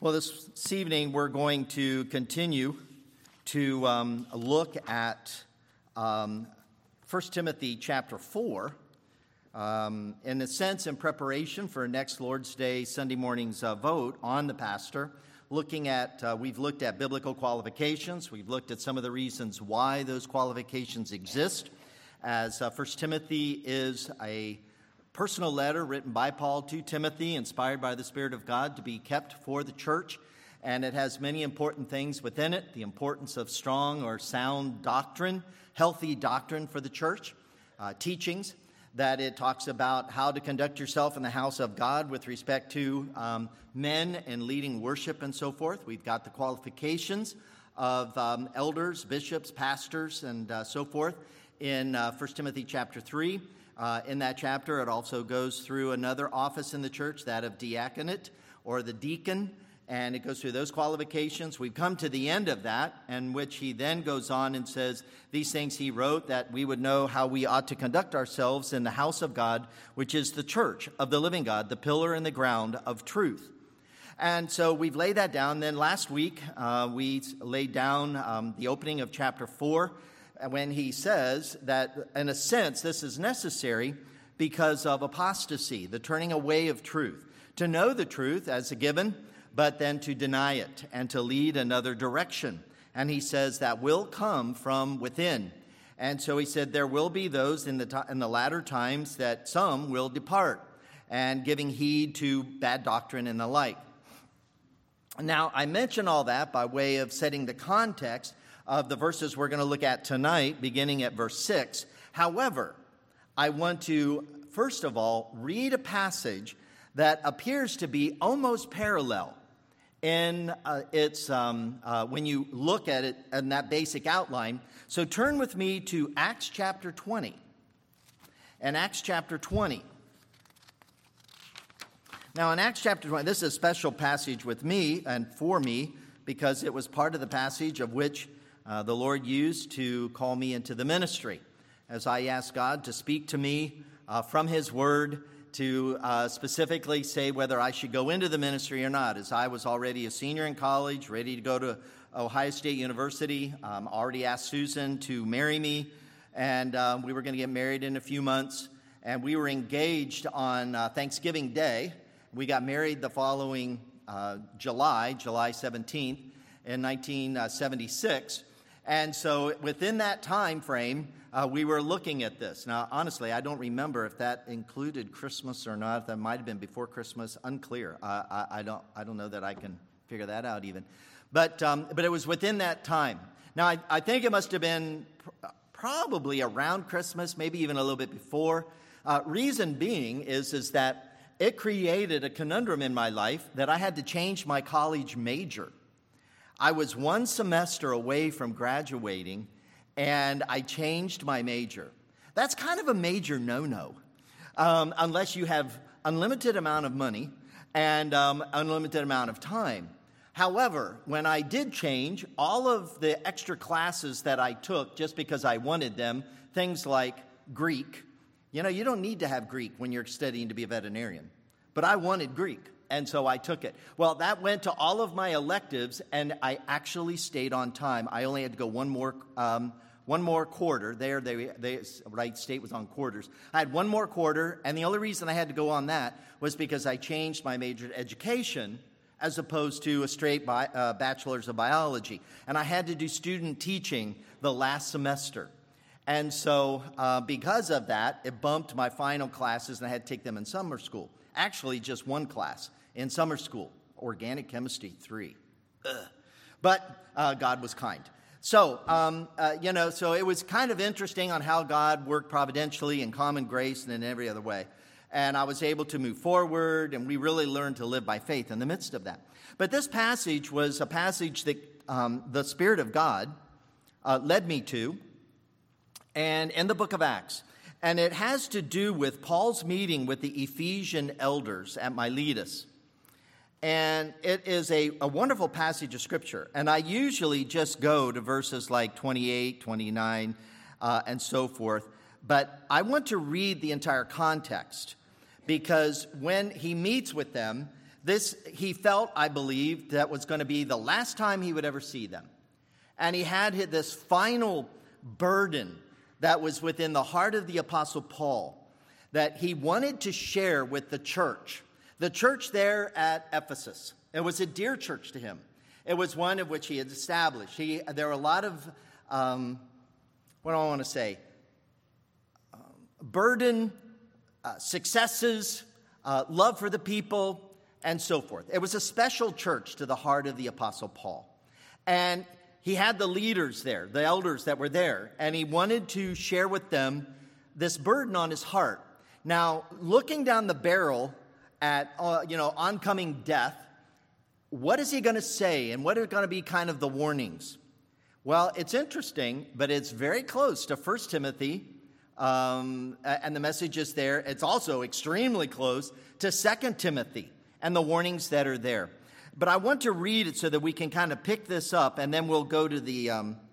Well, this evening we're going to continue to look at 1 Timothy chapter 4, in a sense in preparation for next Lord's Day Sunday morning's vote on the pastor. We've looked at biblical qualifications. We've looked at some of the reasons why those qualifications exist, as 1 Timothy is a personal letter written by Paul to Timothy, inspired by the Spirit of God to be kept for the church. And it has many important things within it: the importance of strong or sound doctrine, healthy doctrine for the church, teachings, that it talks about how to conduct yourself in the house of God with respect to men and leading worship and so forth. We've got the qualifications of elders, bishops, pastors, and so forth in 1 Timothy chapter 3. In that chapter, it also goes through another office in the church, that of diaconate or the deacon, and it goes through those qualifications. We've come to the end of that, in which he then goes on and says these things he wrote, that we would know how we ought to conduct ourselves in the house of God, which is the church of the living God, the pillar and the ground of truth. And so we've laid that down. Then last week, we laid down the opening of chapter 4, when he says that, in a sense, this is necessary because of apostasy, the turning away of truth. To know the truth as a given, but then to deny it and to lead another direction. And he says that will come from within. And so he said there will be those in the latter times that some will depart, and giving heed to bad doctrine and the like. Now, I mention all that by way of setting the context of the verses we're going to look at tonight, beginning at verse 6. However, I want to, first of all, read a passage that appears to be almost parallel in when you look at it in that basic outline. So turn with me to Acts chapter 20. And Acts chapter 20. Now, in Acts chapter 20, this is a special passage with me and for me, because it was part of the passage of which the Lord used to call me into the ministry, as I asked God to speak to me from His Word, to specifically say whether I should go into the ministry or not, as I was already a senior in college, ready to go to Ohio State University. Already asked Susan to marry me, and we were going to get married in a few months, and we were engaged on Thanksgiving Day. We got married the following July 17th in 1976. And so within that time frame, we were looking at this. Now, honestly, I don't remember if that included Christmas or not. That might have been before Christmas. Unclear. I don't know that I can figure that out even. But it was within that time. Now, I think it must have been probably around Christmas, maybe even a little bit before. Reason being is that it created a conundrum in my life that I had to change my college major. I was one semester away from graduating, and I changed my major. That's kind of a major no-no, unless you have unlimited amount of money and unlimited amount of time. However, when I did change, all of the extra classes that I took just because I wanted them, things like Greek, you don't need to have Greek when you're studying to be a veterinarian, but I wanted Greek. And so I took it. Well, that went to all of my electives, and I actually stayed on time. I only had to go one more quarter. Wright State was on quarters. I had one more quarter, and the only reason I had to go on that was because I changed my major to education as opposed to a straight bachelor's of biology. And I had to do student teaching the last semester. And so because of that, it bumped my final classes, and I had to take them in summer school. Actually, just one class in summer school, organic chemistry 3. But God was kind. So, so it was kind of interesting on how God worked providentially in common grace and in every other way. And I was able to move forward, and we really learned to live by faith in the midst of that. But this passage was a passage that the Spirit of God led me to, and in the book of Acts. And it has to do with Paul's meeting with the Ephesian elders at Miletus. And it is a wonderful passage of Scripture. And I usually just go to verses like 28, 29, and so forth. But I want to read the entire context, because when he meets with them, he felt, I believe, that was going to be the last time he would ever see them. And he had this final burden that was within the heart of the Apostle Paul that he wanted to share with the church there at Ephesus. It was a dear church to him. It was one of which he had established. There were a lot of, what do I want to say, burden, successes, love for the people, and so forth. It was a special church to the heart of the Apostle Paul. And he had the leaders there, the elders that were there, and he wanted to share with them this burden on his heart. Now, looking down the barrel at, oncoming death, what is he going to say, and what are going to be kind of the warnings? Well, it's interesting, but it's very close to 1 Timothy, and the message is there. It's also extremely close to 2 Timothy and the warnings that are there. But I want to read it so that we can kind of pick this up, and then we'll go to the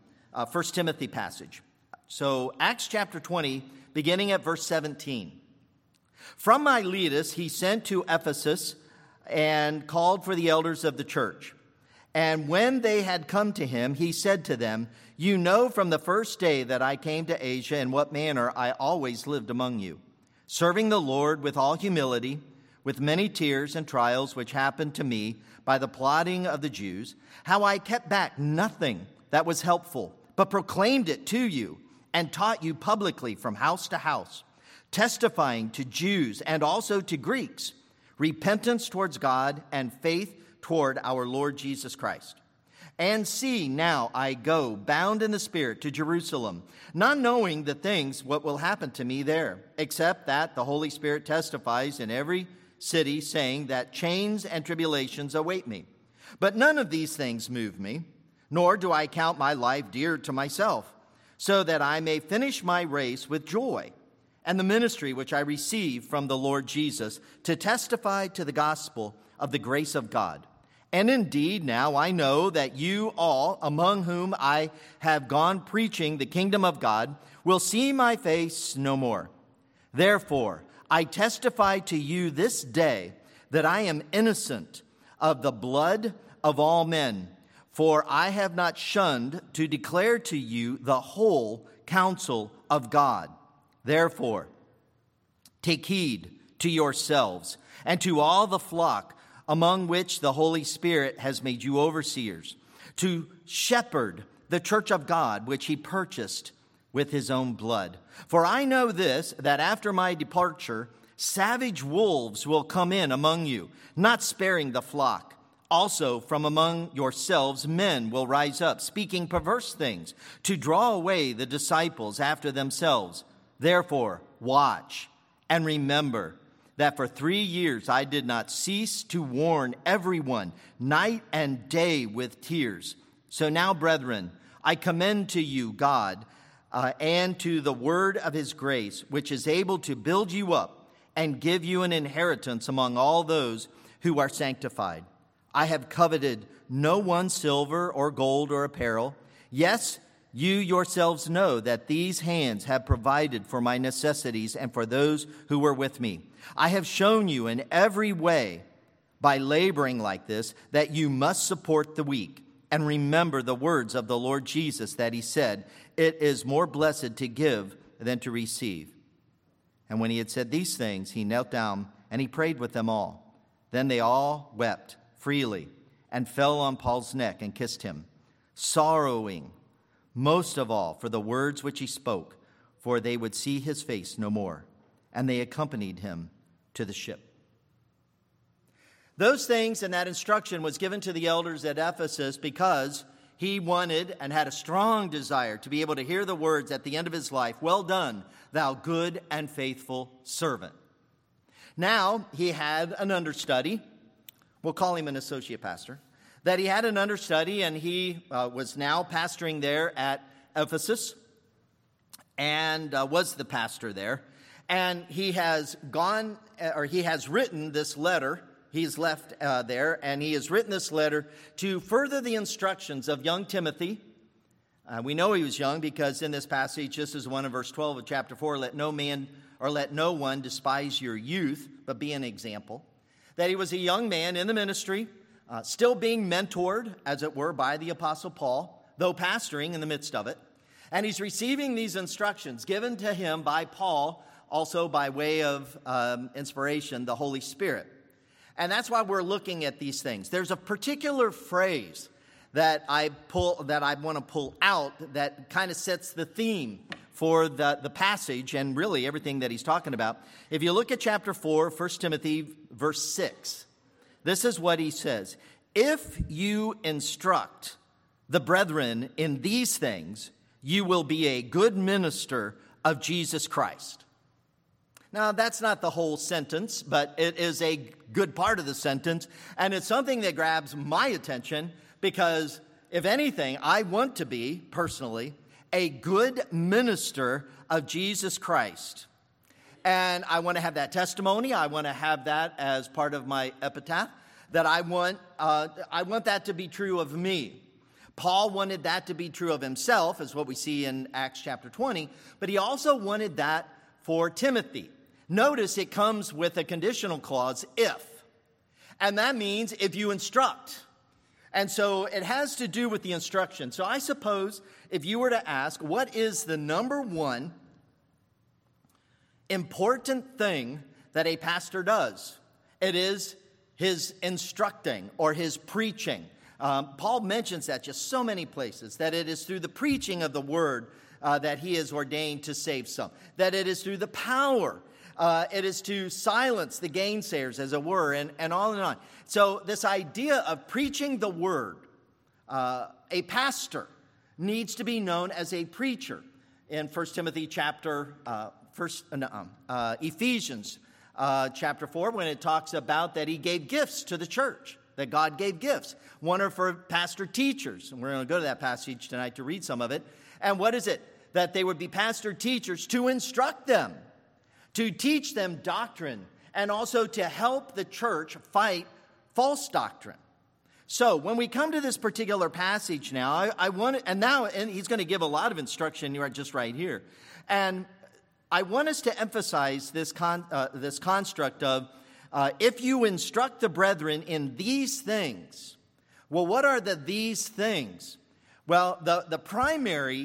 1 Timothy passage. So Acts chapter 20, beginning at verse 17. From Miletus he sent to Ephesus and called for the elders of the church. And when they had come to him, he said to them, "You know from the first day that I came to Asia in what manner I always lived among you, serving the Lord with all humility, with many tears and trials which happened to me by the plotting of the Jews, how I kept back nothing that was helpful, but proclaimed it to you and taught you publicly from house to house, testifying to Jews and also to Greeks, repentance towards God and faith toward our Lord Jesus Christ. And see, now I go, bound in the Spirit, to Jerusalem, not knowing the things what will happen to me there, except that the Holy Spirit testifies in every city, saying that chains and tribulations await me. But none of these things move me, nor do I count my life dear to myself, so that I may finish my race with joy, and the ministry which I receive from the Lord Jesus, to testify to the gospel of the grace of God. And indeed, now I know that you all, among whom I have gone preaching the kingdom of God, will see my face no more. Therefore, I testify to you this day that I am innocent of the blood of all men, for I have not shunned to declare to you the whole counsel of God. Therefore, take heed to yourselves and to all the flock among which the Holy Spirit has made you overseers, to shepherd the church of God, which he purchased with his own blood. For I know this, that after my departure, savage wolves will come in among you, not sparing the flock. Also from among yourselves men will rise up, speaking perverse things, to draw away the disciples after themselves. Therefore, watch and remember that for 3 years I did not cease to warn everyone, night and day with tears. So now, brethren, I commend to you God and to the word of his grace, which is able to build you up and give you an inheritance among all those who are sanctified. I have coveted no one's silver or gold or apparel. Yes, you yourselves know that these hands have provided for my necessities and for those who were with me. I have shown you in every way, by laboring like this, that you must support the weak. And remember the words of the Lord Jesus that he said, "It is more blessed to give than to receive." And when he had said these things, he knelt down and he prayed with them all. Then they all wept freely and fell on Paul's neck and kissed him, sorrowing most of all for the words which he spoke, for they would see his face no more. And they accompanied him to the ship. Those things and that instruction was given to the elders at Ephesus because he wanted and had a strong desire to be able to hear the words at the end of his life, "Well done, thou good and faithful servant." Now he had an understudy. We'll call him an associate pastor. That he had an understudy, and he was now pastoring there at Ephesus and was the pastor there. And he has written this letter. He's left there, and he has written this letter to further the instructions of young Timothy. We know he was young because in this passage, this is 1 in verse 12 of chapter 4, let no man or let no one despise your youth, but be an example. that he was a young man in the ministry, still being mentored, as it were, by the Apostle Paul, though pastoring in the midst of it. And he's receiving these instructions given to him by Paul, also by way of inspiration, the Holy Spirit. And that's why we're looking at these things. There's a particular phrase that I want to pull out that kind of sets the theme for the passage and really everything that he's talking about. If you look at chapter 4, 1 Timothy, verse 6, this is what he says. If you instruct the brethren in these things, you will be a good minister of Jesus Christ. Now, that's not the whole sentence, but it is a good part of the sentence, and it's something that grabs my attention because, if anything, I want to be, personally, a good minister of Jesus Christ. And I want to have that testimony. I want to have that as part of my epitaph, that I want that to be true of me. Paul wanted that to be true of himself, as what we see in Acts chapter 20, but he also wanted that for Timothy. Notice it comes with a conditional clause, if. And that means if you instruct. And so it has to do with the instruction. So I suppose if you were to ask, what is the number one important thing that a pastor does? It is his instructing or his preaching. Paul mentions that just so many places, that it is through the preaching of the word that he is ordained to save some, that it is through the power. It is to silence the gainsayers, as it were, and on and on. So this idea of preaching the word, a pastor needs to be known as a preacher. In 1 Timothy Ephesians chapter 4, when it talks about that he gave gifts to the church, that God gave gifts. One are for pastor teachers, and we're going to go to that passage tonight to read some of it. And what is it? That they would be pastor teachers to instruct them, to teach them doctrine, and also to help the church fight false doctrine. So when we come to this particular passage now, and he's going to give a lot of instruction just right here. And I want us to emphasize this construct of, if you instruct the brethren in these things. Well, what are these things? Well, the primary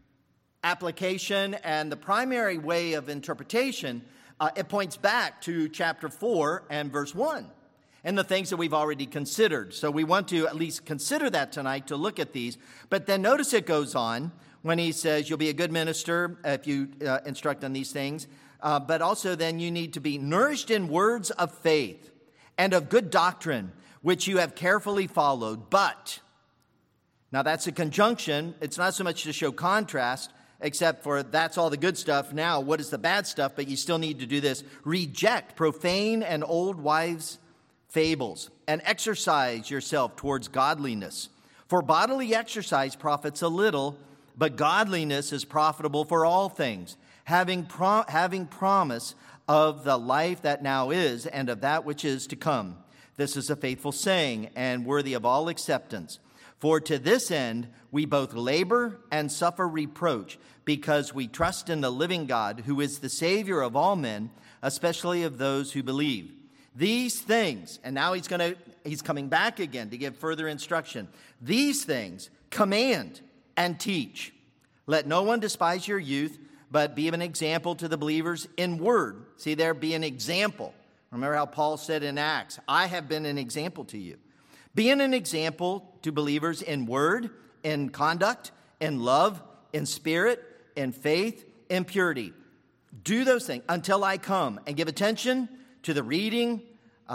application and the primary way of interpretation, it points back to chapter 4 and verse 1 and the things that we've already considered. So we want to at least consider that tonight to look at these. But then notice it goes on when he says you'll be a good minister if you instruct on these things. But also then you need to be nourished in words of faith and of good doctrine, which you have carefully followed. But, now that's a conjunction. It's not so much to show contrast, except for that's all the good stuff. Now, what is the bad stuff? But you still need to do this. Reject profane and old wives' fables and exercise yourself towards godliness. For bodily exercise profits a little, but godliness is profitable for all things, having promise of the life that now is and of that which is to come. This is a faithful saying and worthy of all acceptance. For to this end we both labor and suffer reproach, because we trust in the living God, who is the Savior of all men, especially of those who believe. These things, and now he's coming back again to give further instruction. These things command and teach. Let no one despise your youth, but be an example to the believers in word. See there, be an example. Remember how Paul said in Acts, I have been an example to you. Being an example to believers in word, in conduct, in love, in spirit, in faith, in purity. Do those things until I come, and give attention to the reading.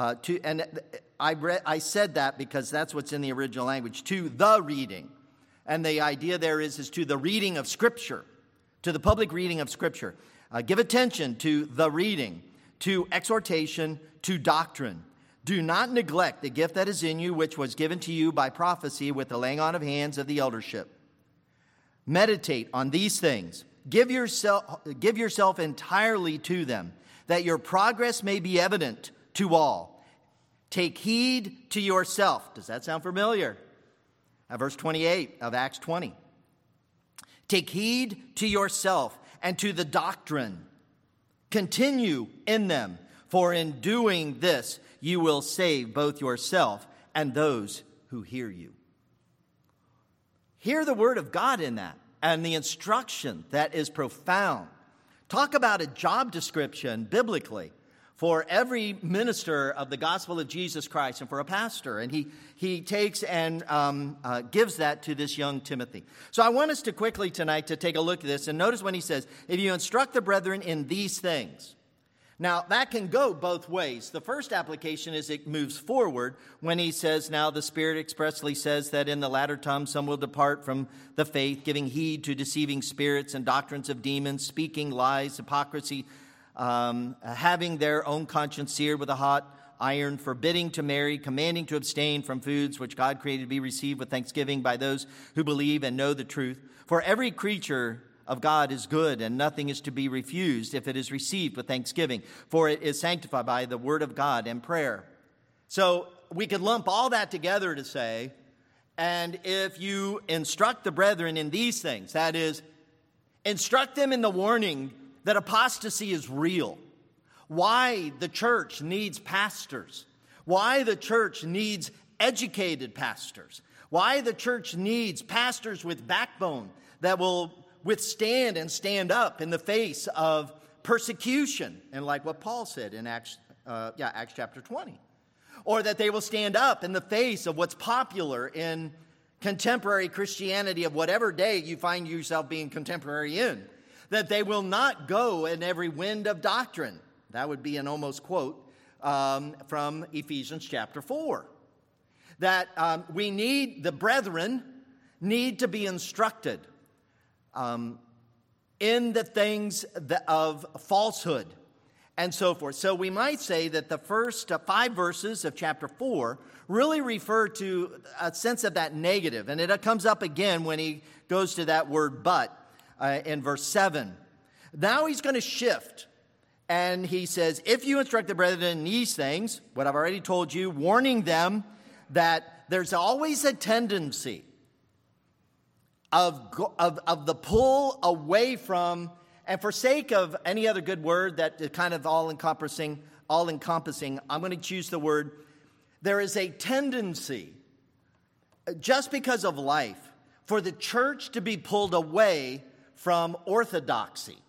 I said that because that's what's in the original language, to the reading. And the idea there is to the reading of Scripture, to the public reading of Scripture. Give attention to the reading, to exhortation, to doctrine. Do not neglect the gift that is in you, which was given to you by prophecy with the laying on of hands of the eldership. Meditate on these things. Give yourself entirely to them, that your progress may be evident to all. Take heed to yourself. Does that sound familiar? Verse 28 of Acts 20. Take heed to yourself and to the doctrine. Continue in them, For in doing this, you will save both yourself and those who hear you. Hear the word of God in that and the instruction that is profound. Talk about a job description biblically for every minister of the gospel of Jesus Christ and for a pastor. And he takes and gives that to this young Timothy. So I want us to quickly tonight to take a look at this. And notice when he says, if you instruct the brethren in these things. Now, that can go both ways. The first application is it moves forward when he says, now the Spirit expressly says that in the latter times some will depart from the faith, giving heed to deceiving spirits and doctrines of demons, speaking lies, hypocrisy, having their own conscience seared with a hot iron, forbidding to marry, commanding to abstain from foods which God created to be received with thanksgiving by those who believe and know the truth. For every creature of God is good, and nothing is to be refused if it is received with thanksgiving, for it is sanctified by the word of God and prayer. So we could lump all that together to say, and if you instruct the brethren in these things, that is, instruct them in the warning that apostasy is real, why the church needs pastors, why the church needs educated pastors, why the church needs pastors with backbone that will withstand and stand up in the face of persecution, and like what Paul said in Acts chapter 20, or that they will stand up in the face of what's popular in contemporary Christianity of whatever day you find yourself being contemporary in, that they will not go in every wind of doctrine. That would be an almost quote from Ephesians chapter 4. That the brethren need to be instructed in the things of falsehood and so forth. So we might say that the first 5 verses of chapter 4 really refer to a sense of that negative. And it comes up again when he goes to that word but in verse 7. Now he's going to shift. And he says, if you instruct the brethren in these things, what I've already told you, warning them that there's always a tendency of the pull away from, and for sake of any other good word that is kind of all-encompassing, I'm going to choose the word, there is a tendency, just because of life, for the church to be pulled away from orthodoxy.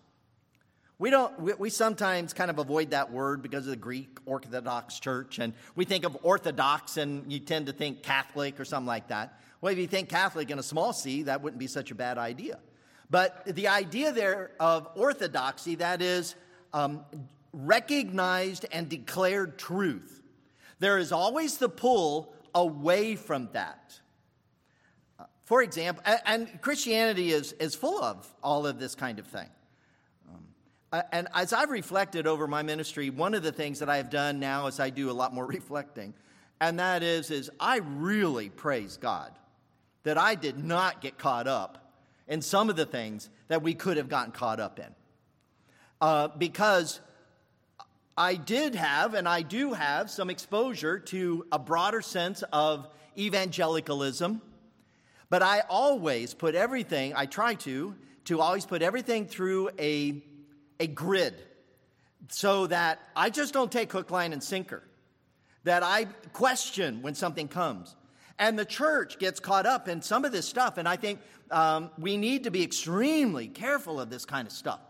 We sometimes kind of avoid that word because of the Greek Orthodox Church, and we think of Orthodox and you tend to think Catholic or something like that. Well, if you think Catholic in a small c, that wouldn't be such a bad idea. But the idea there of orthodoxy, that is recognized and declared truth. There is always the pull away from that. For example, and Christianity is full of all of this kind of thing. And as I've reflected over my ministry, one of the things that I have done now is I do a lot more reflecting, and that is I really praise God that I did not get caught up in some of the things that we could have gotten caught up in. Because I did have, and I do have, some exposure to a broader sense of evangelicalism, but I always put everything, I try to always put everything through a grid so that I just don't take hook, line, and sinker, that I question when something comes. And the church gets caught up in some of this stuff, and I think we need to be extremely careful of this kind of stuff.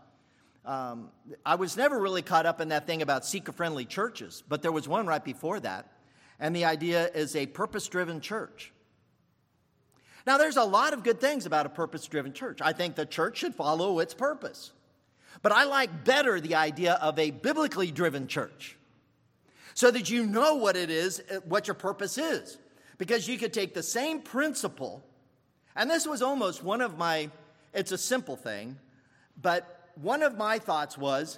I was never really caught up in that thing about seeker-friendly churches, but there was one right before that, and the idea is a purpose-driven church. Now, there's a lot of good things about a purpose-driven church. I think the church should follow its purpose. But I like better the idea of a biblically driven church, so that you know what it is, what your purpose is. Because you could take the same principle, and this was almost one of my, it's a simple thing, but one of my thoughts was,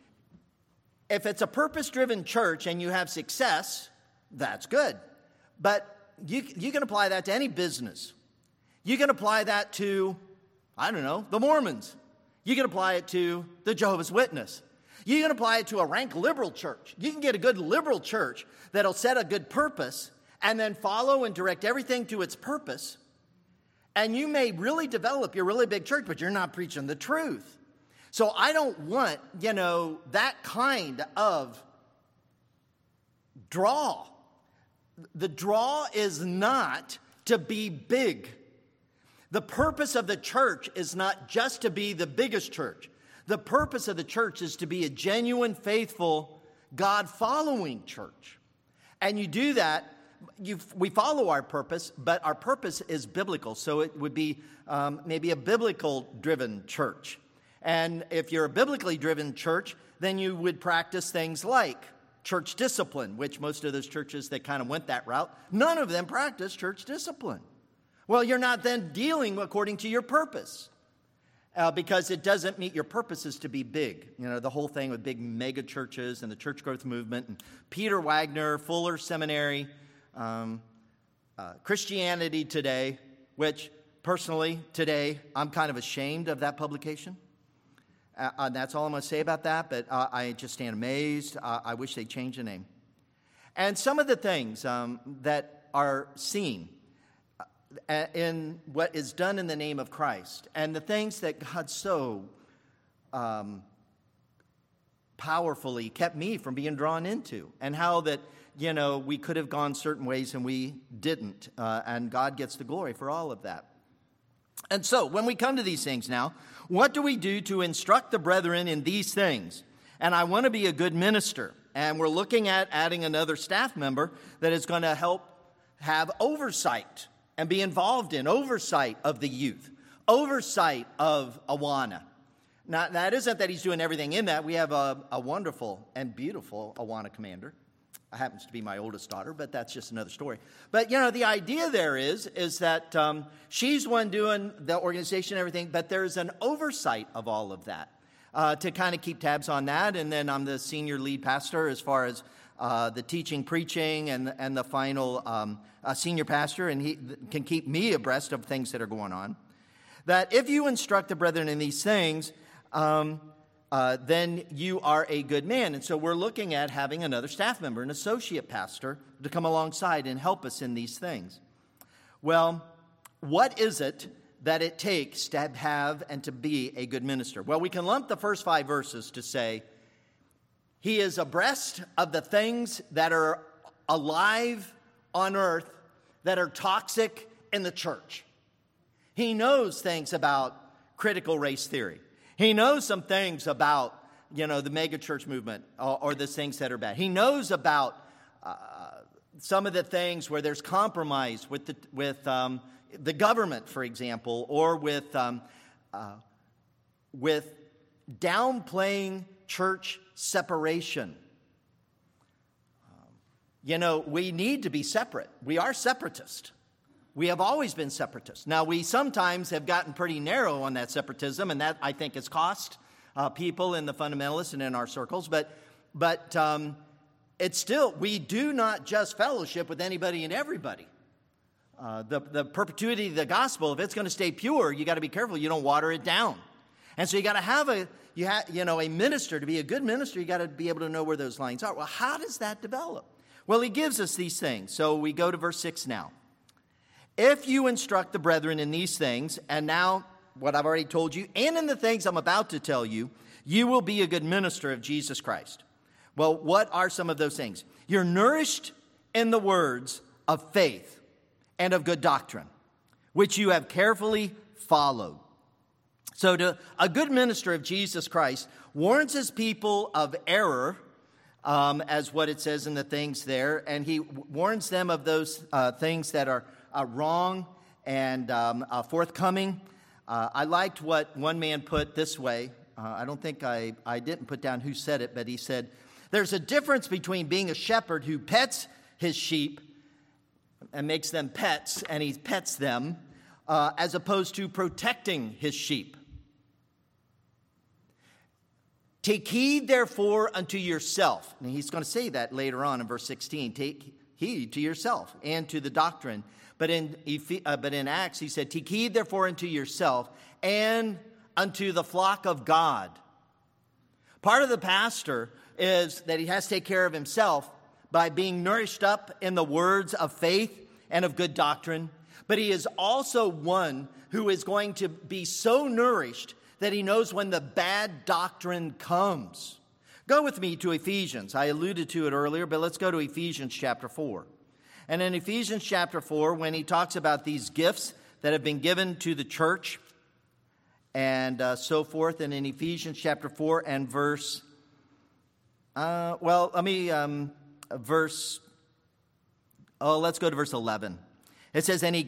if it's a purpose-driven church and you have success, that's good. But you can apply that to any business. You can apply that to, I don't know, the Mormons. You can apply it to the Jehovah's Witness. You can apply it to a rank liberal church. You can get a good liberal church that'll set a good purpose and then follow and direct everything to its purpose. And you may really develop your really big church, but you're not preaching the truth. So I don't want, that kind of draw. The draw is not to be big. The purpose of the church is not just to be the biggest church. The purpose of the church is to be a genuine, faithful, God-following church. And you do that, we follow our purpose, but our purpose is biblical. So it would be maybe a biblical-driven church. And if you're a biblically driven church, then you would practice things like church discipline, which most of those churches that kind of went that route, none of them practice church discipline. Well, you're not then dealing according to your purpose because it doesn't meet your purposes to be big. You know, the whole thing with big mega churches and the church growth movement and Peter Wagner, Fuller Seminary, Christianity Today, which personally today I'm kind of ashamed of that publication. That's all I'm going to say about that, but I just stand amazed. I wish they'd change the name. And some of the things that are seen in what is done in the name of Christ, and the things that God so powerfully kept me from being drawn into, and how that, you know, we could have gone certain ways and we didn't, and God gets the glory for all of that. And so, when we come to these things now, what do we do to instruct the brethren in these things? And I want to be a good minister. And we're looking at adding another staff member that is going to help have oversight and be involved in oversight of the youth, oversight of Awana. Now, that isn't that he's doing everything in that. We have a wonderful and beautiful Awana commander. Happens to be my oldest daughter, but that's just another story. But, you know, the idea there is that she's one doing the organization and everything, but there's an oversight of all of that to kind of keep tabs on that. And then I'm the senior lead pastor as far as the teaching, preaching, and the final senior pastor, and he can keep me abreast of things that are going on. That if you instruct the brethren in these things, then you are a good man. And so we're looking at having another staff member, an associate pastor, to come alongside and help us in these things. Well, what is it that it takes to have and to be a good minister? Well, we can lump the first 5 verses to say, he is abreast of the things that are alive on earth that are toxic in the church. He knows things about critical race theory. He knows some things about, you know, the megachurch movement or the things that are bad. He knows about some of the things where there's compromise with the government, for example, or with downplaying church separation. You know, we need to be separate. We are separatist. We have always been separatists. Now, we sometimes have gotten pretty narrow on that separatism, and that, I think, has cost people in the fundamentalists and in our circles. But it's still, we do not just fellowship with anybody and everybody. The perpetuity of the gospel, if it's going to stay pure, you got to be careful you don't water it down. And so you got to have a minister. To be a good minister, you got to be able to know where those lines are. Well, how does that develop? Well, he gives us these things. So we go to verse 6 now. If you instruct the brethren in these things, and now what I've already told you, and in the things I'm about to tell you, you will be a good minister of Jesus Christ. Well, what are some of those things? You're nourished in the words of faith and of good doctrine, which you have carefully followed. So a good minister of Jesus Christ warns his people of error, as what it says in the things there, and he warns them of those things that are wrong and forthcoming. I liked what one man put this way. I don't think I didn't put down who said it, but he said, there's a difference between being a shepherd who pets his sheep and makes them pets, and he pets them, as opposed to protecting his sheep. Take heed, therefore, unto yourself. And he's going to say that later on in verse 16. Take heed to yourself and to the doctrine. But in Acts, he said, take heed, therefore, unto yourself and unto the flock of God. Part of the pastor is that he has to take care of himself by being nourished up in the words of faith and of good doctrine. But he is also one who is going to be so nourished that he knows when the bad doctrine comes. Go with me to Ephesians. I alluded to it earlier, but let's go to Ephesians chapter 4. And in Ephesians chapter 4, when he talks about these gifts that have been given to the church and so forth, and in Ephesians chapter 4 and verse, let's go to verse 11. It says, and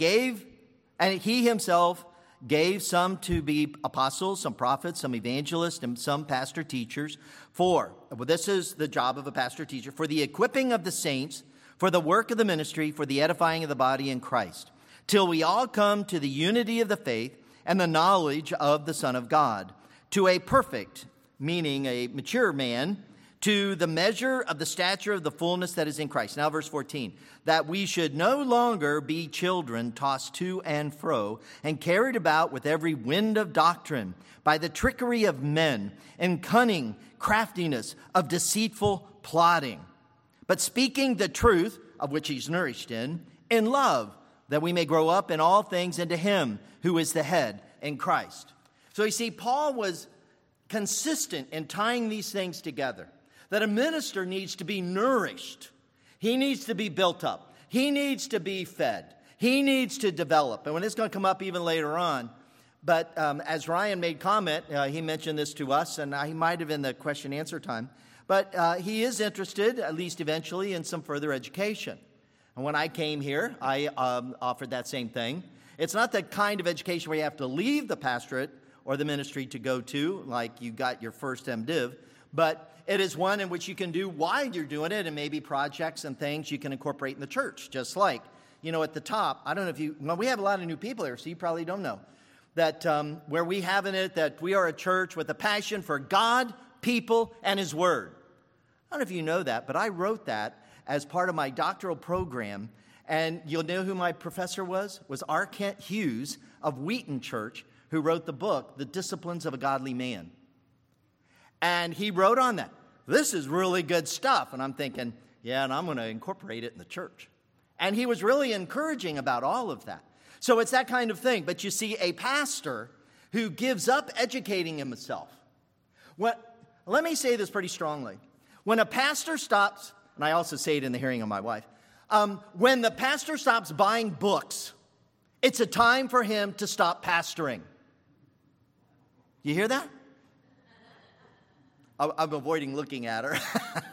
he himself gave some to be apostles, some prophets, some evangelists, and some pastor teachers this is the job of a pastor teacher, for the equipping of the saints, for the work of the ministry, for the edifying of the body in Christ, till we all come to the unity of the faith and the knowledge of the Son of God, to a perfect, meaning a mature man, to the measure of the stature of the fullness that is in Christ. Now verse 14, that we should no longer be children tossed to and fro and carried about with every wind of doctrine by the trickery of men and cunning craftiness of deceitful plotting, but speaking the truth, of which he's nourished in love, that we may grow up in all things into him who is the head, in Christ. So you see, Paul was consistent in tying these things together. That a minister needs to be nourished. He needs to be built up. He needs to be fed. He needs to develop. And when it's going to come up even later on, but as Ryan made comment, he mentioned this to us, and he might have in the question answer time, but he is interested, at least eventually, in some further education. And when I came here, I offered that same thing. It's not the kind of education where you have to leave the pastorate or the ministry to go to, like you got your first MDiv, but it is one in which you can do while you're doing it, and maybe projects and things you can incorporate in the church. Just like, at the top, I don't know we have a lot of new people here, so you probably don't know, that where we have in it that we are a church with a passion for God, people, and His Word. I don't know if you know that, but I wrote that as part of my doctoral program, and you'll know who my professor was R. Kent Hughes of Wheaton Church, who wrote the book, The Disciplines of a Godly Man. And he wrote on that, this is really good stuff. And I'm thinking, yeah, and I'm going to incorporate it in the church. And he was really encouraging about all of that. So it's that kind of thing. But you see, a pastor who gives up educating himself. Let me say this pretty strongly. When a pastor stops, and I also say it in the hearing of my wife, when the pastor stops buying books, it's a time for him to stop pastoring. You hear that? I'm avoiding looking at her.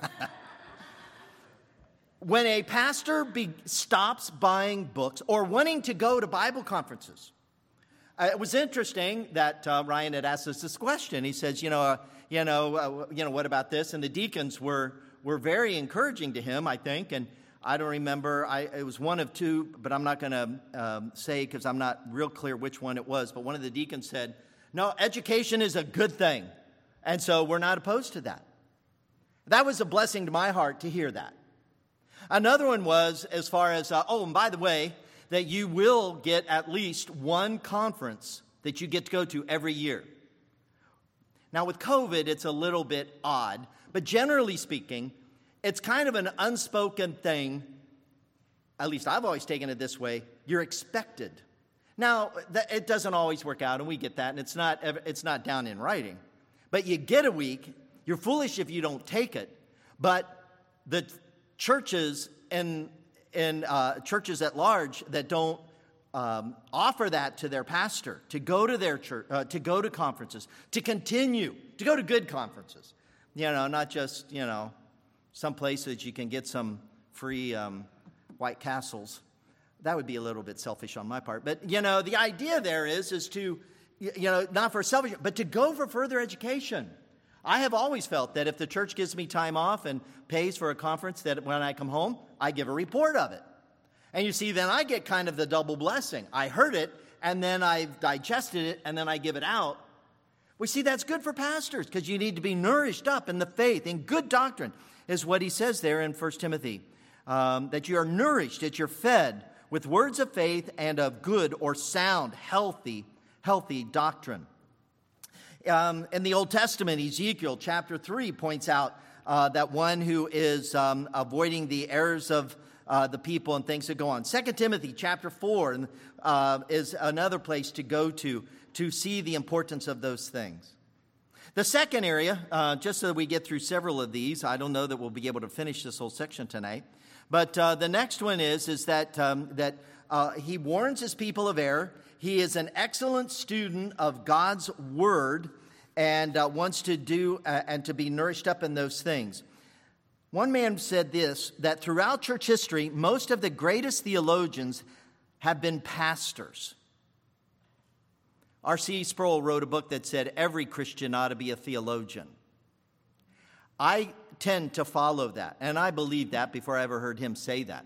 When a pastor stops buying books or wanting to go to Bible conferences, it was interesting that Ryan had asked us this question. He says, what about this? And the deacons were very encouraging to him, I think. And I don't remember. It was one of two, but I'm not going to say because I'm not real clear which one it was. But one of the deacons said, no, education is a good thing. And so we're not opposed to that. That was a blessing to my heart to hear that. Another one was as far as, and by the way, that you will get at least one conference that you get to go to every year. Now with COVID, it's a little bit odd, but generally speaking, it's kind of an unspoken thing. At least I've always taken it this way. You're expected. Now, it doesn't always work out, and we get that, and it's not down in writing. But you get a week. You're foolish if you don't take it. But the churches and churches at large that don't offer that to their pastor, to go to their church, to go to conferences, to continue, to go to good conferences. Not just, some place that you can get some free White Castles. That would be a little bit selfish on my part. But, the idea there is to, not for selfish, but to go for further education. I have always felt that if the church gives me time off and pays for a conference, that when I come home, I give a report of it. And you see, then I get kind of the double blessing. I heard it, and then I've digested it, and then I give it out. We see that's good for pastors because you need to be nourished up in the faith, in good doctrine, is what he says there in 1 Timothy, that you are nourished, that you're fed with words of faith and of good or sound, healthy doctrine. In the Old Testament, Ezekiel chapter 3 points out that one who is avoiding the errors of the people and things that go on. 2 Timothy chapter 4 is another place to go to see the importance of those things. The second area, just so that we get through several of these, I don't know that we'll be able to finish this whole section tonight, but the next one is that he warns his people of error. He is an excellent student of God's word and wants to do and to be nourished up in those things. One man said this, that throughout church history, most of the greatest theologians have been pastors. R.C. Sproul wrote a book that said every Christian ought to be a theologian. I tend to follow that, and I believed that before I ever heard him say that.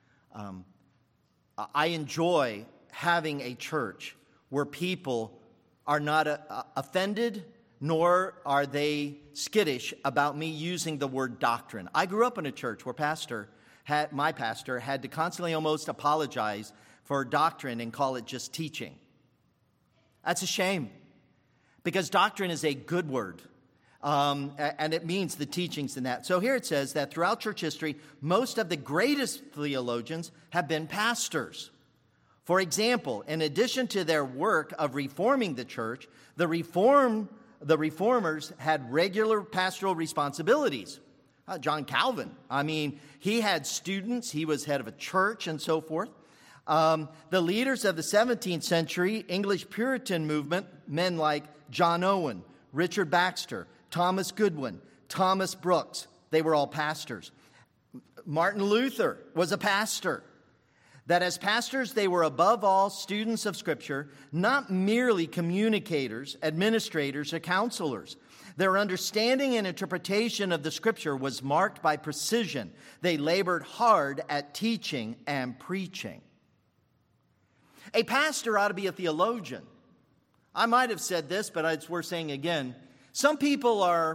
I enjoy having a church where people are not offended, nor are they skittish about me using the word doctrine. I grew up in a church where my pastor had to constantly almost apologize for doctrine and call it just teaching. That's a shame, because doctrine is a good word, and it means the teachings in that. So here it says that throughout church history, most of the greatest theologians have been pastors. For example, in addition to their work of reforming the church, the reformers had regular pastoral responsibilities. John Calvin, he had students, he was head of a church and so forth. The leaders of the 17th century English Puritan movement, men like John Owen, Richard Baxter, Thomas Goodwin, Thomas Brooks, they were all pastors. Martin Luther was a pastor. That as pastors, they were above all students of Scripture, not merely communicators, administrators, or counselors. Their understanding and interpretation of the Scripture was marked by precision. They labored hard at teaching and preaching. A pastor ought to be a theologian. I might have said this, but it's worth saying again. Some people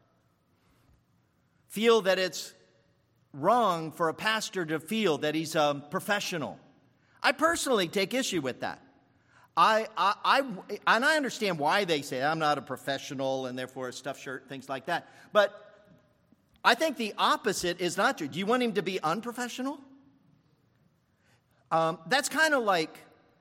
feel that it's wrong for a pastor to feel that he's a professional. I personally take issue with that. And I understand why they say I'm not a professional and therefore a stuffed shirt, things like that. But I think the opposite is not true. Do you want him to be unprofessional? That's kind of like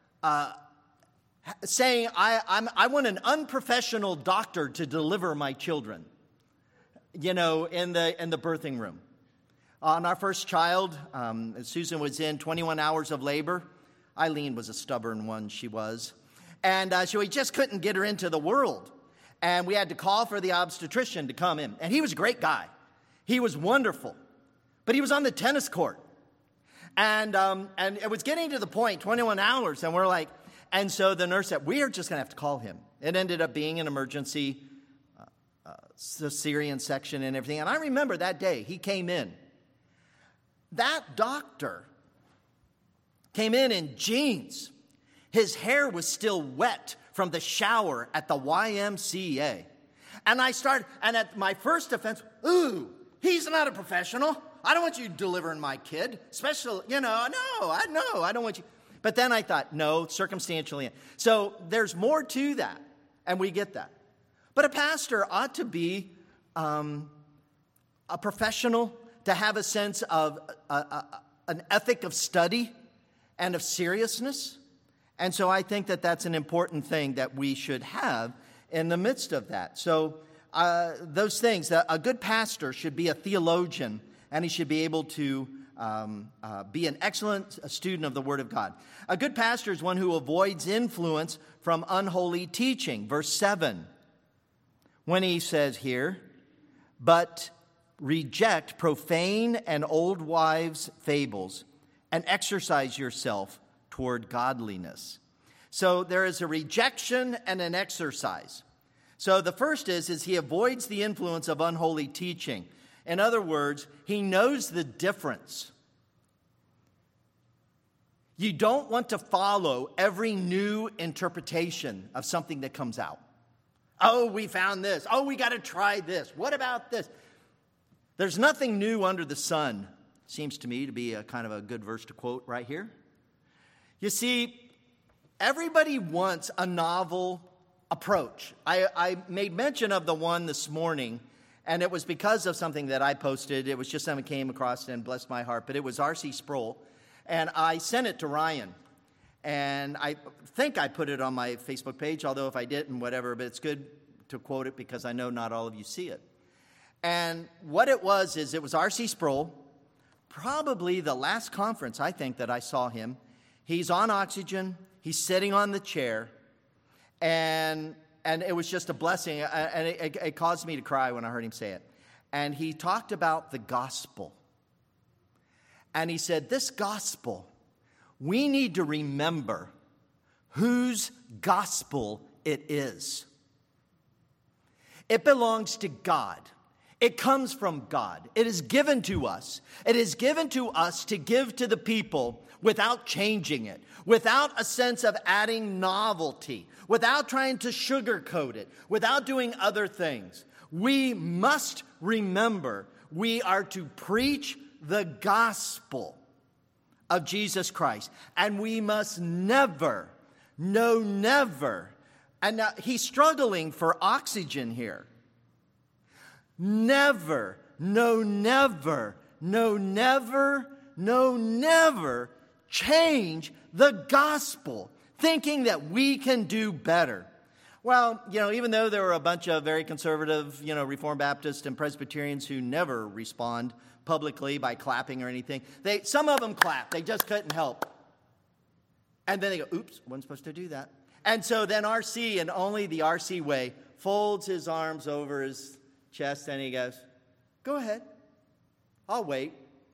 saying I want an unprofessional doctor to deliver my children, in the birthing room. On our first child, Susan was in 21 hours of labor. Eileen was a stubborn one, she was. And so we just couldn't get her into the world. And we had to call for the obstetrician to come in. And he was a great guy. He was wonderful. But he was on the tennis court. And it was getting to the point, 21 hours, and we're like, and so the nurse said, we are just going to have to call him. It ended up being an emergency cesarean section and everything. And I remember that day, he came in. That doctor came in jeans. His hair was still wet from the shower at the YMCA. And at my first offense, ooh, he's not a professional. I don't want you delivering my kid. Especially, I don't want you. But then I thought, no, circumstantially. So there's more to that, and we get that. But a pastor ought to be a professional, to have a sense of an ethic of study and of seriousness. And so I think that that's an important thing that we should have in the midst of that. So those things, a good pastor should be a theologian, and he should be able to be an excellent student of the Word of God. A good pastor is one who avoids influence from unholy teaching. Verse 7, when he says here, but reject profane and old wives' fables and exercise yourself toward godliness. So there is a rejection and an exercise. So the first is he avoids the influence of unholy teaching. In other words, he knows the difference. You don't want to follow every new interpretation of something that comes out. Oh, we found this. Oh, we got to try this. What about this? There's nothing new under the sun. Seems to me to be a kind of a good verse to quote right here. You see, everybody wants a novel approach. I made mention of the one this morning, and it was because of something that I posted. It was just something I came across and blessed my heart. But it was R.C. Sproul, and I sent it to Ryan. And I think I put it on my Facebook page, although if I didn't, whatever. But it's good to quote it because I know not all of you see it. And what it was is it was R.C. Sproul, probably the last conference I think that I saw him. He's on oxygen. He's sitting on the chair. And it was just a blessing. And it caused me to cry when I heard him say it. And he talked about the gospel. And he said, this gospel, we need to remember whose gospel it is. It belongs to God. It comes from God. It is given to us. It is given to us to give to the people without changing it, without a sense of adding novelty, without trying to sugarcoat it, without doing other things. We must remember we are to preach the gospel of Jesus Christ. And we must never, and now he's struggling for oxygen here. Never change the gospel, thinking that we can do better. Well, even though there were a bunch of very conservative, Reformed Baptists and Presbyterians who never respond publicly by clapping or anything, some of them clap. They just couldn't help. And then they go, oops, wasn't supposed to do that. And so then R.C., in only the R.C. way, folds his arms over his chest and he goes, go ahead, I'll wait.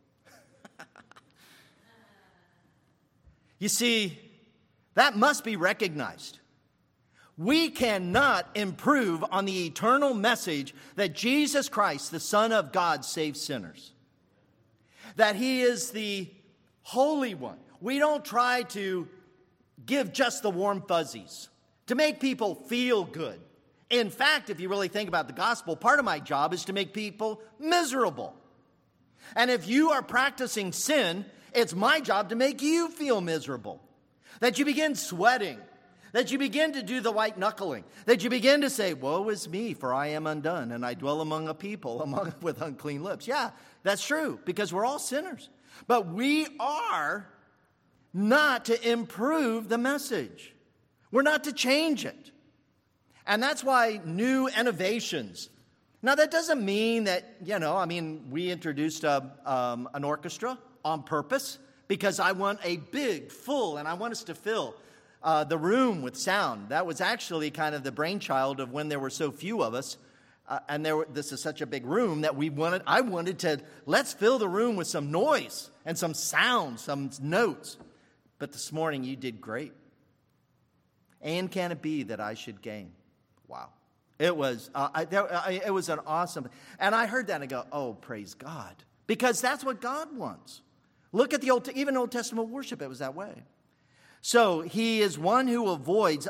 You see, that must be recognized. We cannot improve on the eternal message that Jesus Christ, the Son of God, saves sinners. That he is the Holy One. We don't try to give just the warm fuzzies to make people feel good. In fact, if you really think about the gospel, part of my job is to make people miserable. And if you are practicing sin, it's my job to make you feel miserable. That you begin sweating. That you begin to do the white knuckling. That you begin to say, woe is me, for I am undone, and I dwell among a people with unclean lips. Yeah, that's true, because we're all sinners. But we are not to improve the message. We're not to change it. And that's why new innovations. Now, that doesn't mean that, we introduced an orchestra on purpose because I want a big, full, and I want us to fill the room with sound. That was actually kind of the brainchild of when there were so few of us. This is such a big room that I wanted to, let's fill the room with some noise and some sound, some notes. But this morning you did great. And can it be that I should gain? Wow. It was an awesome, and I heard that and I go, oh, praise God. Because that's what God wants. Look at even Old Testament worship, it was that way. So he is one who avoids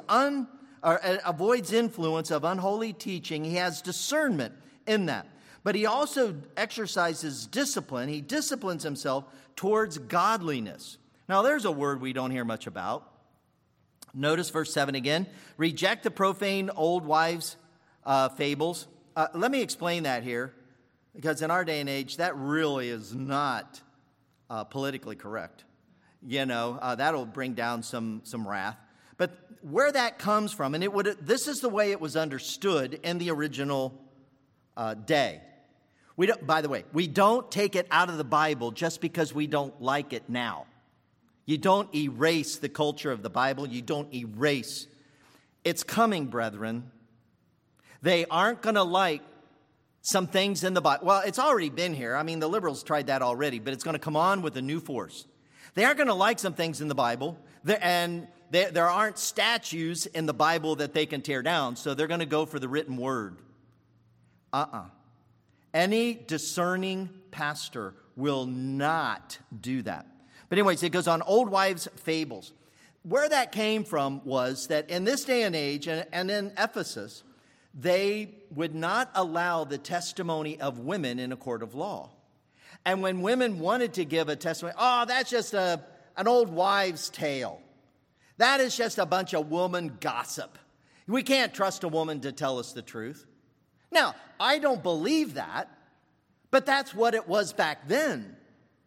influence of unholy teaching. He has discernment in that. But he also exercises discipline. He disciplines himself towards godliness. Now, there's a word we don't hear much about. Notice verse 7 again. Reject the profane old wives' fables. Let me explain that here, because in our day and age, that really is not politically correct. That'll bring down some wrath. But where that comes from, and this is the way it was understood in the original day. By the way, we don't take it out of the Bible just because we don't like it now. You don't erase the culture of the Bible. You don't erase. It's coming, brethren. They aren't going to like some things in the Bible. Well, it's already been here. I mean, the liberals tried that already, but it's going to come on with a new force. They aren't going to like some things in the Bible, and there aren't statues in the Bible that they can tear down, so they're going to go for the written word. Any discerning pastor will not do that. But anyways, it goes on, old wives' fables. Where that came from was that in this day and age, and in Ephesus, they would not allow the testimony of women in a court of law. And when women wanted to give a testimony, that's just an old wives' tale. That is just a bunch of woman gossip. We can't trust a woman to tell us the truth. Now, I don't believe that, but that's what it was back then.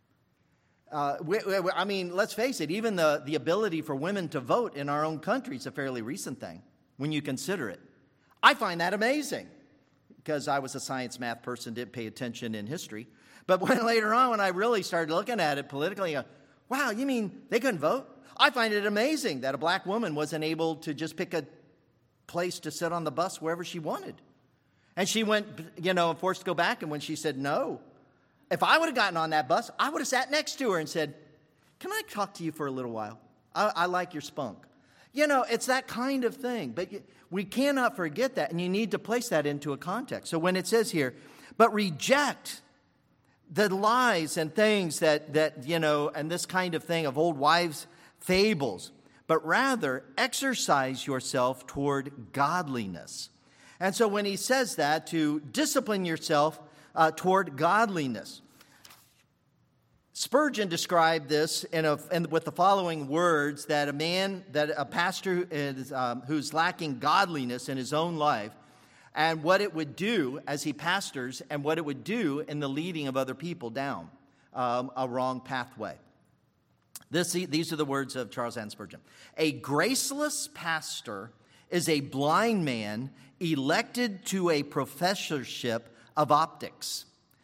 Let's face it, even the ability for women to vote in our own country is a fairly recent thing when you consider it. I find that amazing because I was a science math person, didn't pay attention in history. But later on, when I really started looking at it politically, wow, you mean they couldn't vote? I find it amazing that a black woman wasn't able to just pick a place to sit on the bus wherever she wanted. And she went, forced to go back. And when she said no, if I would have gotten on that bus, I would have sat next to her and said, can I talk to you for a little while? I like your spunk. It's that kind of thing. But we cannot forget that, and you need to place that into a context. So when it says here, but reject the lies and things that and this kind of thing of old wives' fables, but rather exercise yourself toward godliness. And so when he says that, to discipline yourself toward godliness. Spurgeon described this with the following words, that a pastor is, who's lacking godliness in his own life, and what it would do as he pastors, and what it would do in the leading of other people down a wrong pathway. These are the words of Charles Haddon Spurgeon. A graceless pastor is a blind man elected to a professorship of optics.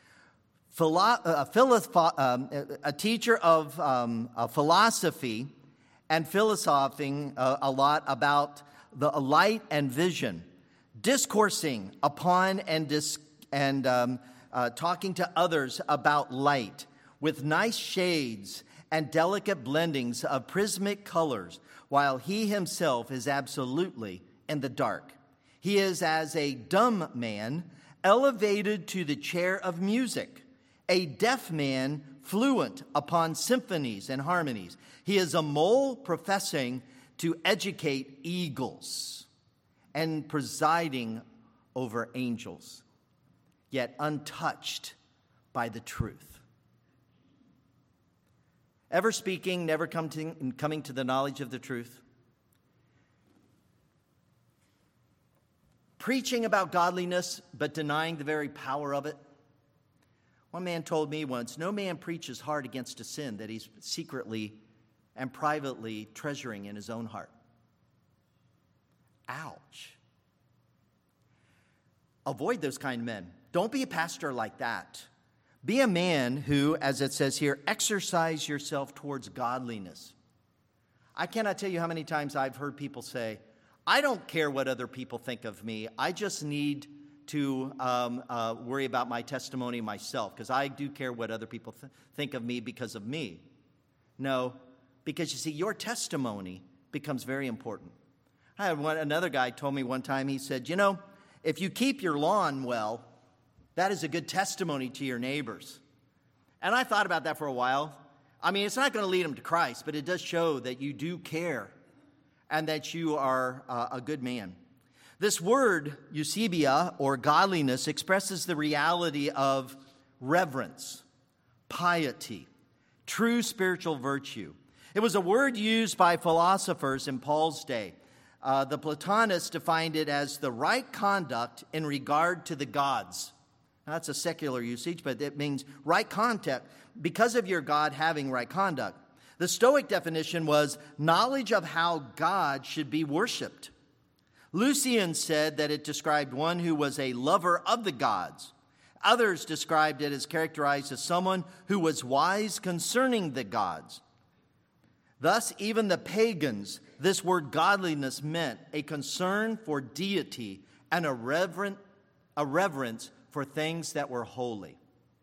A teacher of philosophy and philosophizing a lot about the light and vision, discoursing upon and talking to others about light with nice shades and delicate blendings of prismatic colors, while he himself is absolutely in the dark. He is as a dumb man elevated to the chair of music, a deaf man fluent upon symphonies and harmonies. He is a mole professing to educate eagles and presiding over angels, yet untouched by the truth. Ever speaking, never coming to the knowledge of the truth. Preaching about godliness, but denying the very power of it. One man told me once, no man preaches hard against a sin that he's secretly and privately treasuring in his own heart. Ouch. Avoid those kind of men. Don't be a pastor like that. Be a man who, as it says here, exercise yourself towards godliness. I cannot tell you how many times I've heard people say, I don't care what other people think of me. I just need to worry about my testimony myself, because I do care what other people think of me because of me. No, because you see, your testimony becomes very important. I had another guy told me one time, he said, if you keep your lawn well, that is a good testimony to your neighbors. And I thought about that for a while. I mean, it's not going to lead them to Christ, but it does show that you do care and that you are a good man. This word, eusebia, or godliness, expresses the reality of reverence, piety, true spiritual virtue. It was a word used by philosophers in Paul's day. The Platonists defined it as the right conduct in regard to the gods. Now, that's a secular usage, but it means right conduct because of your God having right conduct. The Stoic definition was knowledge of how God should be worshipped. Lucian said that it described one who was a lover of the gods. Others described it as characterized as someone who was wise concerning the gods. Thus, even the pagans, this word godliness meant a concern for deity and a reverence for things that were holy.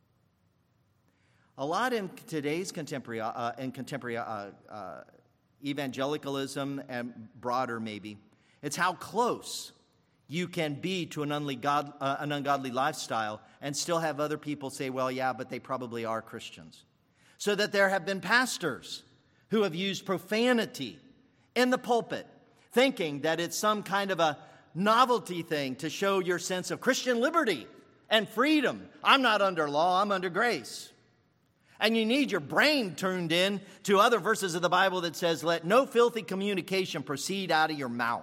A lot in today's contemporary evangelicalism and broader maybe, it's how close you can be to an ungodly lifestyle and still have other people say, well, yeah, but they probably are Christians. So that there have been pastors who have used profanity in the pulpit, thinking that it's some kind of a novelty thing to show your sense of Christian liberty and freedom. I'm not under law, I'm under grace. And you need your brain tuned in to other verses of the Bible that says, let no filthy communication proceed out of your mouth.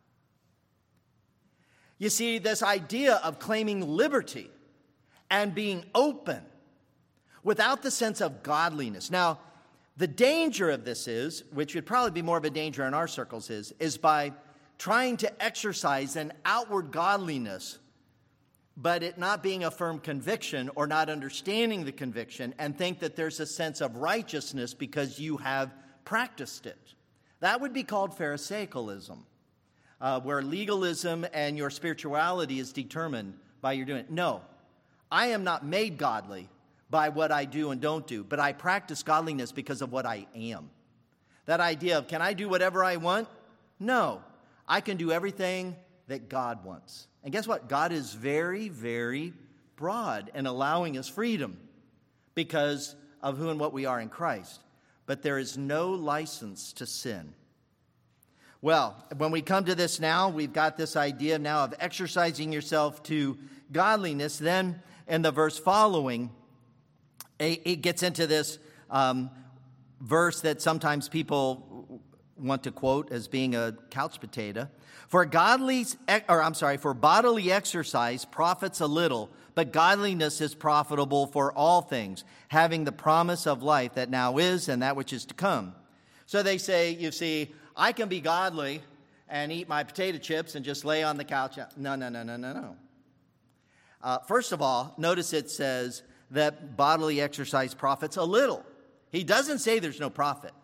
You see, this idea of claiming liberty and being open without the sense of godliness. Now, the danger of this is, which would probably be more of a danger in our circles, is by trying to exercise an outward godliness, but it not being a firm conviction or not understanding the conviction, and think that there's a sense of righteousness because you have practiced it. That would be called Pharisaicalism, where legalism and your spirituality is determined by your doing it. No, I am not made godly by what I do and don't do, but I practice godliness because of what I am. That idea of, can I do whatever I want? No, I can do everything that God wants. And guess what? God is very, very broad in allowing us freedom because of who and what we are in Christ. But there is no license to sin. Well, when we come to this now, we've got this idea now of exercising yourself to godliness. Then in the verse following, it gets into this verse that sometimes people want to quote as being a couch potato. For bodily exercise profits a little, but godliness is profitable for all things, having the promise of life that now is and that which is to come. So they say, you see, I can be godly and eat my potato chips and just lay on the couch. No. First of all, notice it says that bodily exercise profits a little. He doesn't say there's no profit.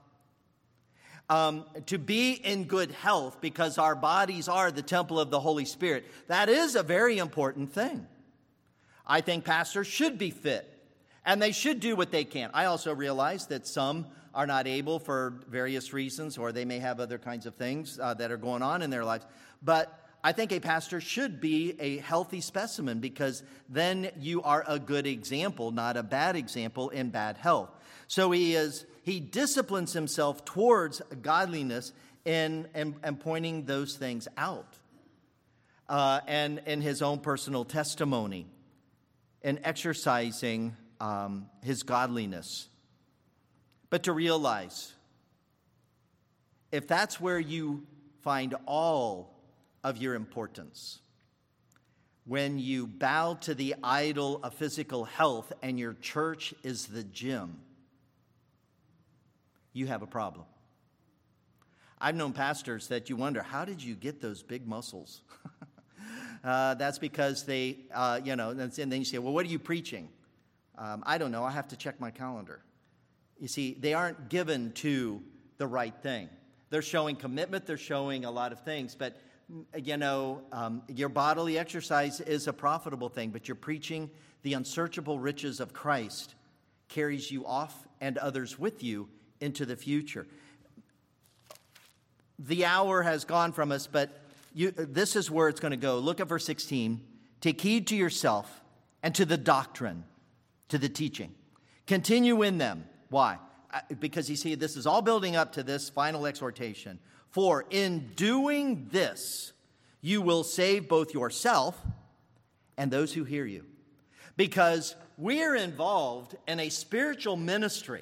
To be in good health because our bodies are the temple of the Holy Spirit, that is a very important thing. I think pastors should be fit, and they should do what they can. I also realize that some are not able for various reasons, or they may have other kinds of things that are going on in their lives. But I think a pastor should be a healthy specimen because then you are a good example, not a bad example in bad health. So he disciplines himself towards godliness and pointing those things out. And in his own personal testimony and exercising his godliness. But to realize, if that's where you find all of your importance, when you bow to the idol of physical health and your church is the gym, you have a problem. I've known pastors that you wonder, how did you get those big muscles? That's because they, and then you say, well, what are you preaching? I don't know. I have to check my calendar. You see, they aren't given to the right thing. They're showing commitment. They're showing a lot of things. But, your bodily exercise is a profitable thing. But you're preaching the unsearchable riches of Christ carries you off and others with you into the future. The hour has gone from us, but this is where it's going to go. Look at verse 16. Take heed to yourself and to the doctrine, to the teaching. Continue in them. Why? Because you see, this is all building up to this final exhortation. For in doing this, you will save both yourself and those who hear you. Because we're involved in a spiritual ministry.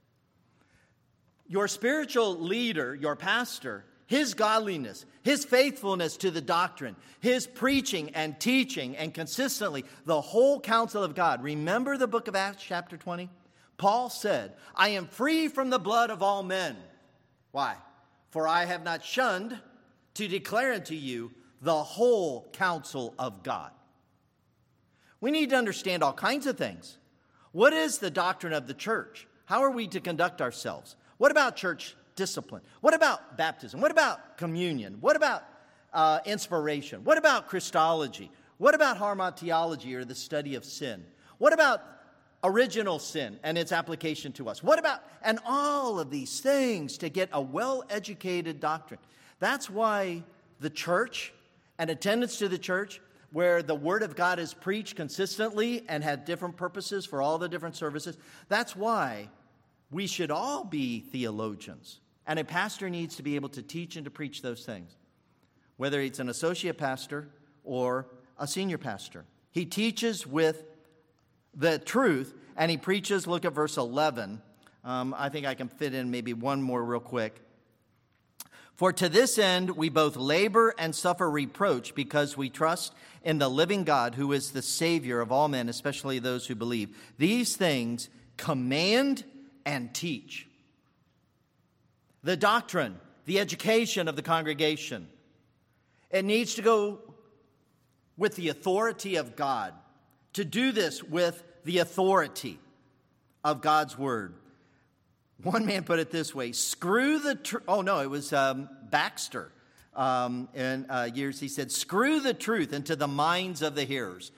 Your spiritual leader, your pastor, his godliness, his faithfulness to the doctrine, his preaching and teaching and consistently the whole counsel of God. Remember the book of Acts chapter 20? Paul said, I am free from the blood of all men. Why? For I have not shunned to declare unto you the whole counsel of God. We need to understand all kinds of things. What is the doctrine of the church? How are we to conduct ourselves? What about church discipline? What about baptism? What about communion? What about inspiration? What about Christology? What about hamartiology, or the study of sin? What about original sin and its application to us? What about, and all of these things to get a well-educated doctrine. That's why the church and attendance to the church, where the Word of God is preached consistently and had different purposes for all the different services, that's why we should all be theologians. And a pastor needs to be able to teach and to preach those things, whether it's an associate pastor or a senior pastor. He teaches with the truth, and he preaches. Look at verse 11. I think I can fit in maybe one more real quick. For to this end we both labor and suffer reproach, because we trust in the living God, who is the Savior of all men, especially those who believe. These things command and teach. The doctrine, the education of the congregation, It needs to go with the authority of God. To do this with the authority of God's word. One man put it this way, Baxter. In years, he said, screw the truth into the minds of the hearers.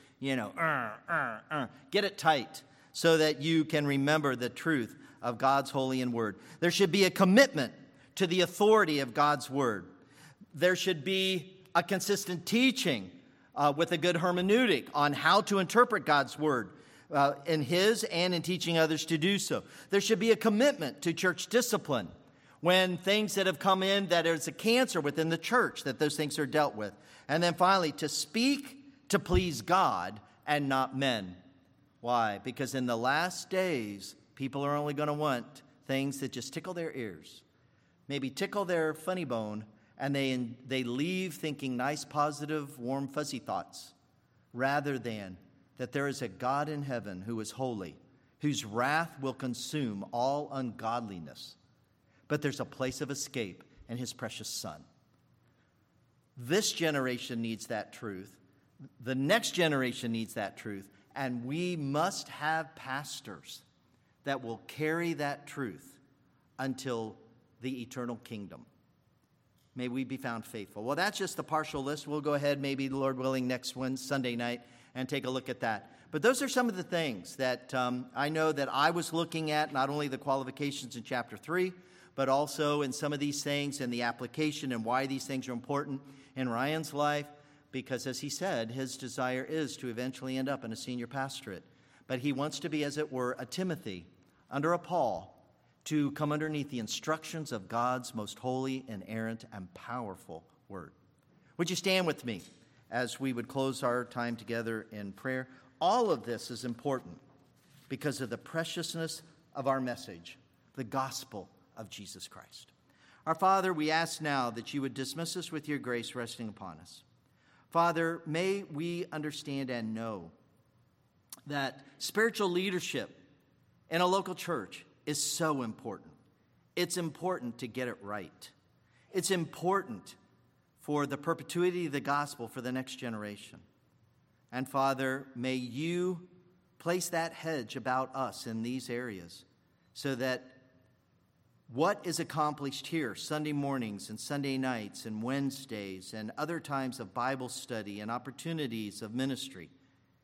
Get it tight so that you can remember the truth of God's holy and word. There should be a commitment to the authority of God's word. There should be a consistent teaching with a good hermeneutic on how to interpret God's word in his and in teaching others to do so. There should be a commitment to church discipline when things that have come in that is a cancer within the church, that those things are dealt with. And then finally, to speak to please God and not men. Why? Because in the last days, people are only going to want things that just tickle their ears, maybe tickle their funny bone, and they leave thinking nice, positive, warm, fuzzy thoughts, rather than that there is a God in heaven who is holy, whose wrath will consume all ungodliness. But there's a place of escape in his precious Son. This generation needs that truth. The next generation needs that truth. And we must have pastors that will carry that truth until the eternal kingdom. May we be found faithful. Well, that's just the partial list. We'll go ahead, maybe, Lord willing, next Sunday night and take a look at that. But those are some of the things that I know that I was looking at, not only the qualifications in chapter 3, but also in some of these things and the application and why these things are important in Ryan's life. Because, as he said, his desire is to eventually end up in a senior pastorate. But he wants to be, as it were, a Timothy under a Paul to come underneath the instructions of God's most holy, inerrant, and powerful word. Would you stand with me as we would close our time together in prayer? All of this is important because of the preciousness of our message, the gospel of Jesus Christ. Our Father, we ask now that you would dismiss us with your grace resting upon us. Father, may we understand and know that spiritual leadership in a local church is so important. It's important to get it right. It's important for the perpetuity of the gospel for the next generation. And Father, may you place that hedge about us in these areas so that what is accomplished here, Sunday mornings and Sunday nights and Wednesdays and other times of Bible study and opportunities of ministry,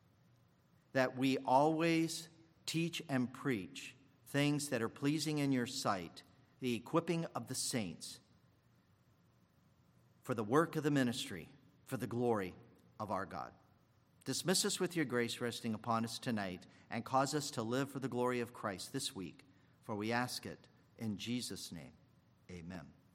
that we always teach and preach things that are pleasing in your sight, the equipping of the saints for the work of the ministry, for the glory of our God. Dismiss us with your grace resting upon us tonight and cause us to live for the glory of Christ this week, for we ask it in Jesus' name. Amen.